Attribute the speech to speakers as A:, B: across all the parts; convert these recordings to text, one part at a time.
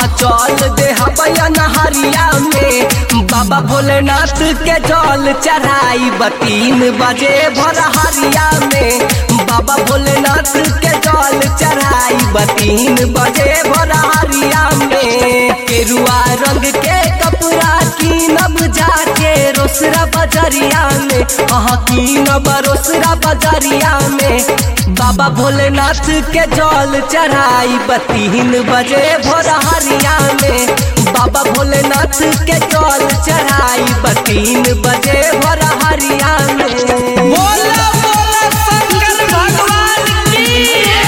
A: हाँ चल दे हबैया नहरिया में बाबा भोलेनाथ के जल चढ़ाई 3 बजे भोरहरिया में बाबा भोलेनाथ के जल चढ़ाई 3 बजे भोरहरिया में केरुआ रंग के कपड़ा कीनब जाके रोसरा बजरिया में कीनब रोसरा बजरिया में बाबा भोलेनाथ के जल चढ़ाई 3 बजे भोरहरिया में बाबा भोलेनाथ के जल चढ़ाई 3 बजे भोरहरिया में।
B: बोला बोला शंकर भगवान की।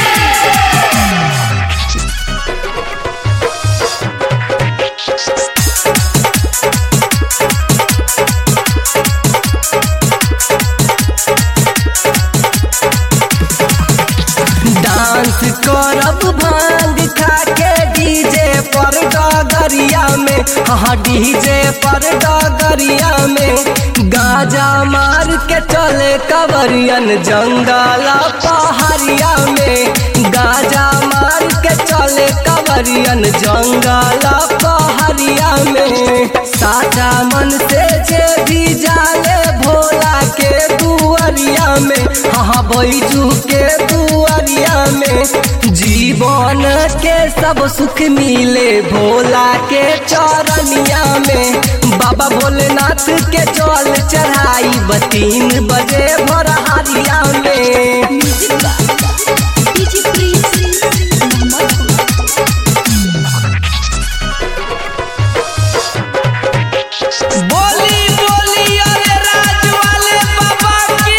A: डांस करब भांग खा के डीजे पर डगरिया में डीजे पर डगरिया में गाजा मार के चले कवरियन जंगल पहाड़िया में गाजा मार के चले कवरियन जंगल पहाड़िया में साचा मन से जे भी जाले भोला के दुआरिया में बैजू के दुआरिया में जीवन के सब सुख मिले भोला के चरनिया में बाबा भोलेनाथ के जल चढ़ाई 3 बजे भोरहरिया में।
B: बोली बोली अरे राज वाले बाबा की।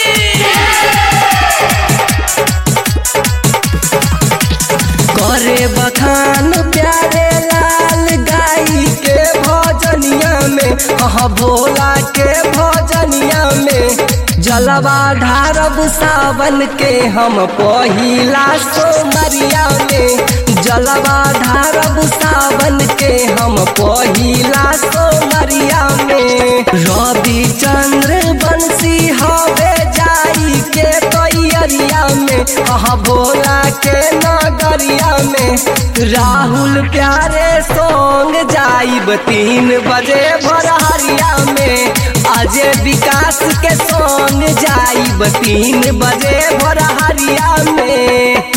A: करे बखान प्यारे लाल गाई के भजनिया में भोला के भजनिया में जलवा ढारब सावन के हम पहिला सोमरिया में जलवा ढारब सावन के हम पहिला सोमरिया में रवि चंद्र बंसी हवे जाई के तैयारिया में भोला के नगरिया में राहुल प्यारे सोंग जाइब 3 बजे भोरहरिया में अजय विकास के सोंग जाइब 3 बजे भोरहरिया में।